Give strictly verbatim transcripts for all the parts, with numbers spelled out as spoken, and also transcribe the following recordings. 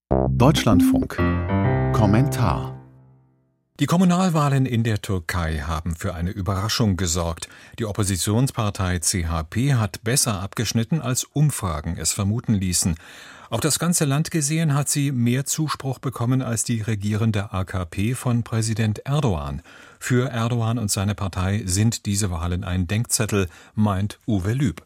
Deutschlandfunk. Kommentar. Die Kommunalwahlen in der Türkei haben für eine Überraschung gesorgt. Die Oppositionspartei C H P hat besser abgeschnitten, als Umfragen es vermuten ließen. Auf das ganze Land gesehen hat sie mehr Zuspruch bekommen als die regierende A K P von Präsident Erdogan. Für Erdogan und seine Partei sind diese Wahlen ein Denkzettel, meint Uwe Lüb.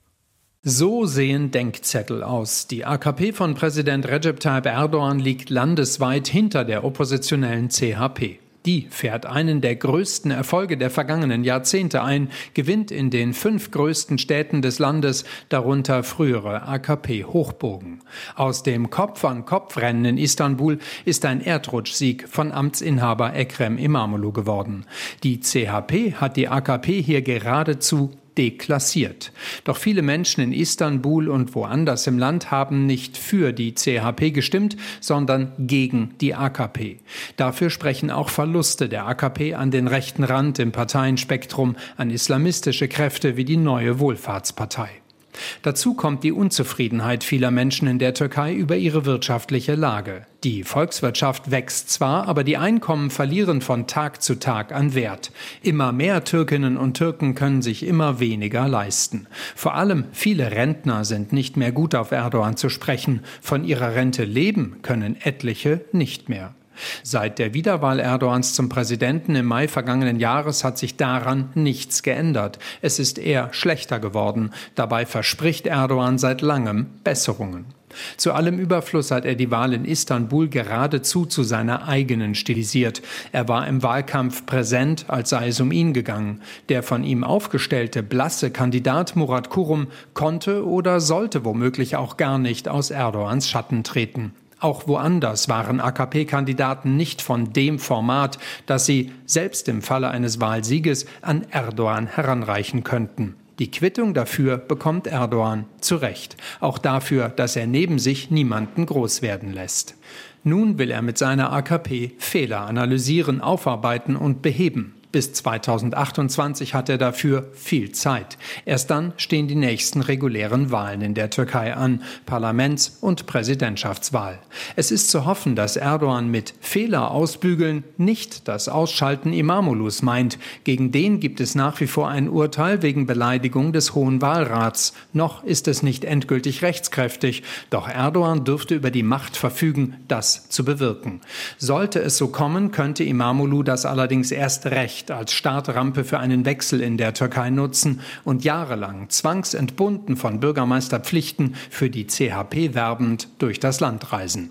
So sehen Denkzettel aus. Die A K P von Präsident Recep Tayyip Erdogan liegt landesweit hinter der oppositionellen C H P. Die fährt einen der größten Erfolge der vergangenen Jahrzehnte ein, gewinnt in den fünf größten Städten des Landes, darunter frühere A K P-Hochburgen. Aus dem Kopf-an-Kopf-Rennen in Istanbul ist ein Erdrutschsieg von Amtsinhaber Ekrem İmamoğlu geworden. Die C H P hat die A K P hier geradezu deklassiert. Doch viele Menschen in Istanbul und woanders im Land haben nicht für die C H P gestimmt, sondern gegen die A K P. Dafür sprechen auch Verluste der A K P an den rechten Rand im Parteienspektrum, an islamistische Kräfte wie die Neue Wohlfahrtspartei. Dazu kommt die Unzufriedenheit vieler Menschen in der Türkei über ihre wirtschaftliche Lage. Die Volkswirtschaft wächst zwar, aber die Einkommen verlieren von Tag zu Tag an Wert. Immer mehr Türkinnen und Türken können sich immer weniger leisten. Vor allem viele Rentner sind nicht mehr gut auf Erdogan zu sprechen. Von ihrer Rente leben können etliche nicht mehr. Seit der Wiederwahl Erdogans zum Präsidenten im Mai vergangenen Jahres hat sich daran nichts geändert. Es ist eher schlechter geworden. Dabei verspricht Erdogan seit langem Besserungen. Zu allem Überfluss hat er die Wahl in Istanbul geradezu zu seiner eigenen stilisiert. Er war im Wahlkampf präsent, als sei es um ihn gegangen. Der von ihm aufgestellte blasse Kandidat Murat Kurum konnte oder sollte womöglich auch gar nicht aus Erdogans Schatten treten. Auch woanders waren A K P-Kandidaten nicht von dem Format, das sie, selbst im Falle eines Wahlsieges, an Erdogan heranreichen könnten. Die Quittung dafür bekommt Erdogan zu Recht. Auch dafür, dass er neben sich niemanden groß werden lässt. Nun will er mit seiner A K P Fehler analysieren, aufarbeiten und beheben. Bis zweitausendachtundzwanzig hat er dafür viel Zeit. Erst dann stehen die nächsten regulären Wahlen in der Türkei an, Parlaments- und Präsidentschaftswahl. Es ist zu hoffen, dass Erdogan mit Fehler ausbügeln nicht das Ausschalten İmamoğlu's meint. Gegen den gibt es nach wie vor ein Urteil wegen Beleidigung des Hohen Wahlrats. Noch ist es nicht endgültig rechtskräftig, doch Erdogan dürfte über die Macht verfügen, das zu bewirken. Sollte es so kommen, könnte İmamoğlu das allerdings erst recht als Startrampe für einen Wechsel in der Türkei nutzen und jahrelang zwangsentbunden von Bürgermeisterpflichten für die C H P werbend durch das Land reisen.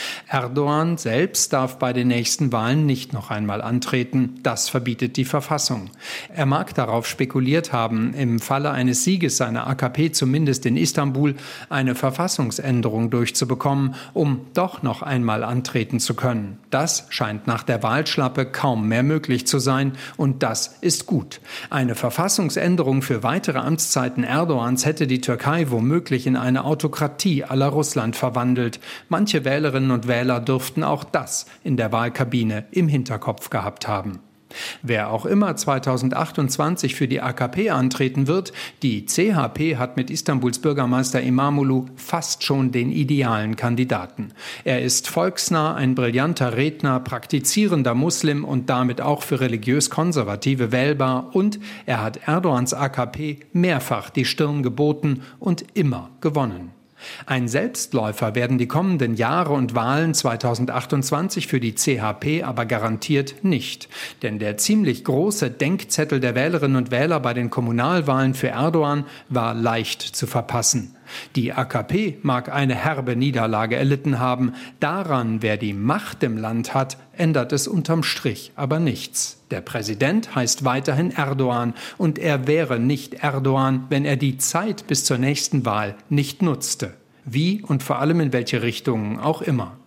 Erdogan selbst darf bei den nächsten Wahlen nicht noch einmal antreten. Das verbietet die Verfassung. Er mag darauf spekuliert haben, im Falle eines Sieges seiner A K P zumindest in Istanbul eine Verfassungsänderung durchzubekommen, um doch noch einmal antreten zu können. Das scheint nach der Wahlschlappe kaum mehr möglich zu sein und das ist gut. Eine Verfassungsänderung für weitere Amtszeiten Erdogans hätte die Türkei womöglich in eine Autokratie à la Russland verwandelt. Manche Wählerinnen und Wähler dürften auch das in der Wahlkabine im Hinterkopf gehabt haben. Wer auch immer zweitausendachtundzwanzig für die A K P antreten wird, die C H P hat mit Istanbuls Bürgermeister İmamoğlu fast schon den idealen Kandidaten. Er ist volksnah, ein brillanter Redner, praktizierender Muslim und damit auch für religiös Konservative wählbar und er hat Erdogans A K P mehrfach die Stirn geboten und immer gewonnen. Ein Selbstläufer werden die kommenden Jahre und Wahlen zweitausendachtundzwanzig für die C H P aber garantiert nicht. Denn der ziemlich große Denkzettel der Wählerinnen und Wähler bei den Kommunalwahlen für Erdogan war leicht zu verpassen. Die A K P mag eine herbe Niederlage erlitten haben. Daran, wer die Macht im Land hat, ändert es unterm Strich aber nichts. Der Präsident heißt weiterhin Erdogan und er wäre nicht Erdogan, wenn er die Zeit bis zur nächsten Wahl nicht nutzte. Wie und vor allem in welche Richtungen auch immer.